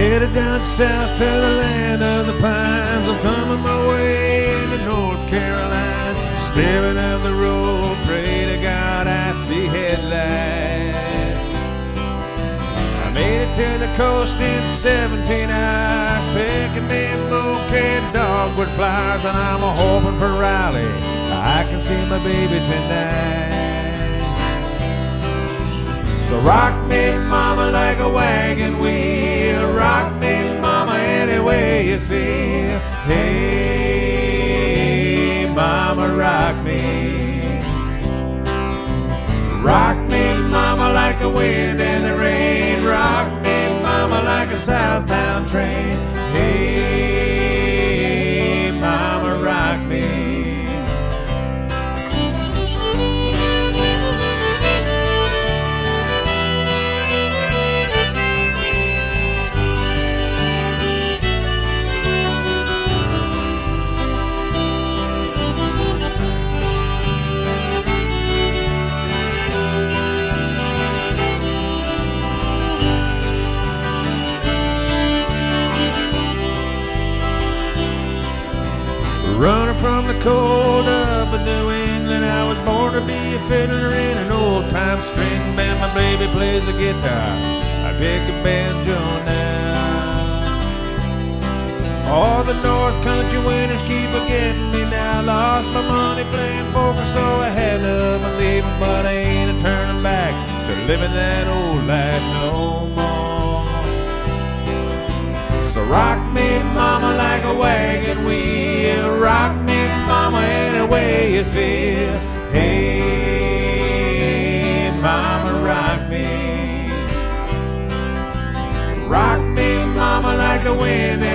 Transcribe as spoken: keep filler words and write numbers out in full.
headed down south to the land of the pines. I'm thumbing my way into North Carolina, staring at the road, pray to God I see headlights. I made it to the coast in seventeen hours, picking me a bouquet of dogwood flowers, and I'm a hoping for Raleigh I can see my baby tonight. So rock me, mama, like a wagon wheel. Rock me, mama, any way you feel. Hey, mama, rock me. Rock me, mama, like the wind and the rain. Rock me, mama, like a southbound train. Hey, mama, rock me. Running from the cold up in New England, I was born to be a fiddler in an old-time string band. My baby plays the guitar, I pick a banjo now. All the North Country winters keep a-getting me now. Lost my money playing poker, so I had to leave, but I ain't a turning back to living that old life no more. So rock me, mama, like a wagon wheel. Rock me, mama, any way you feel. Hey, mama, rock me. Rock me, mama, like the wind